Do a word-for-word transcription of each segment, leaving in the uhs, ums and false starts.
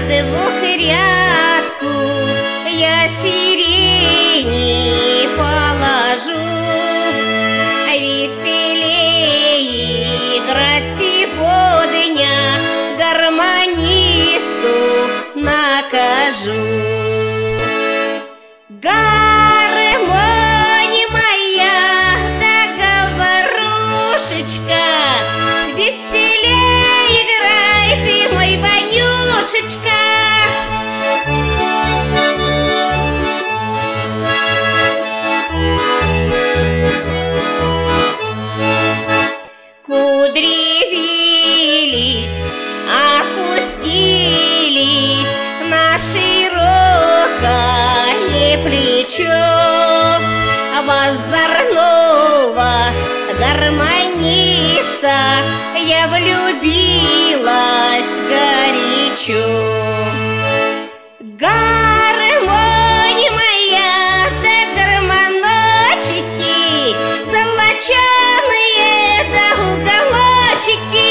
двухрядку я сирени положу. Веселее играть сегодня гармонисту накажу. Гармонь моя, договорушечка, веселей играй ты, мой Ванюшечка. Кудри вились, опустились на широкое плечо возорного гармониста я влюбилась горячо. Гармонь моя, да гармоночки, золоченые да уголочки.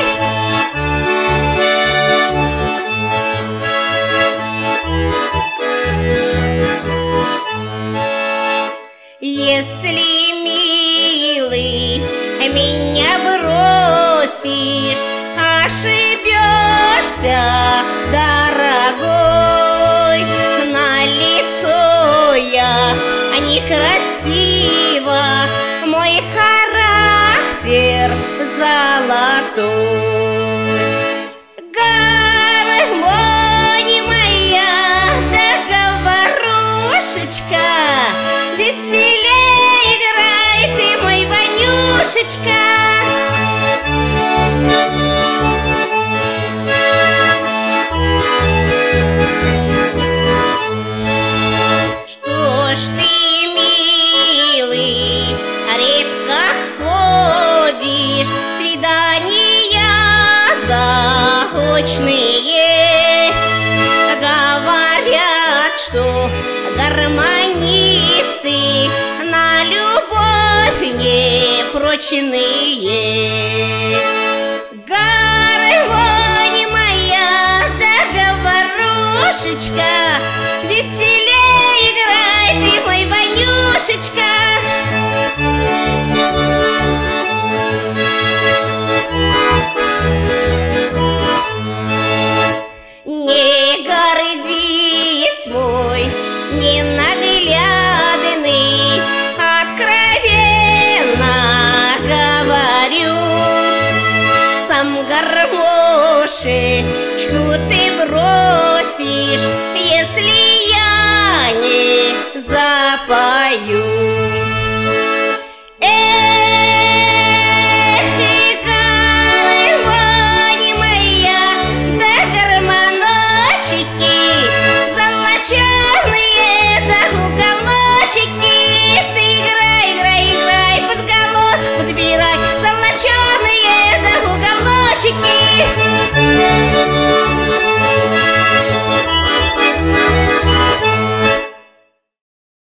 Если, милый, меня бросишь, ошибешься, дорогой. На лицо я некрасиво, мой характер золотой. Гармонь моя, договорушечка, веселей играй ты, мой Ванюшечка. Что ж ты, милый, редко ходишь, свидания заочные? Говорят, что гармонисты на любовь не прочные. Гармонь моя, договорушечка, веселей играй ты, мой Ванюшечка. Не гордись, мой ненаглядный, откровенно говорю. Сам гармошечку ты бросишь, если я не запою.